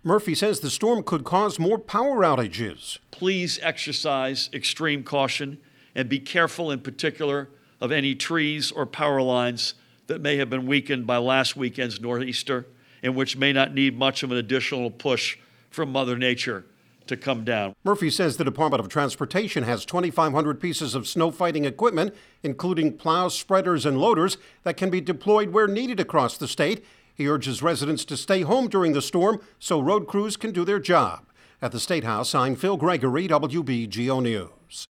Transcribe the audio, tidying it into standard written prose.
Murphy says the storm could cause more power outages. Please exercise extreme caution and be careful in particular of any trees or power lines that may have been weakened by last weekend's nor'easter and which may not need much of an additional push from Mother Nature to come down. Murphy says the Department of Transportation has 2,500 pieces of snow fighting equipment, including plows, spreaders, and loaders that can be deployed where needed across the state. He urges residents to stay home during the storm so road crews can do their job. At the State House, I'm Phil Gregory, WBGO News.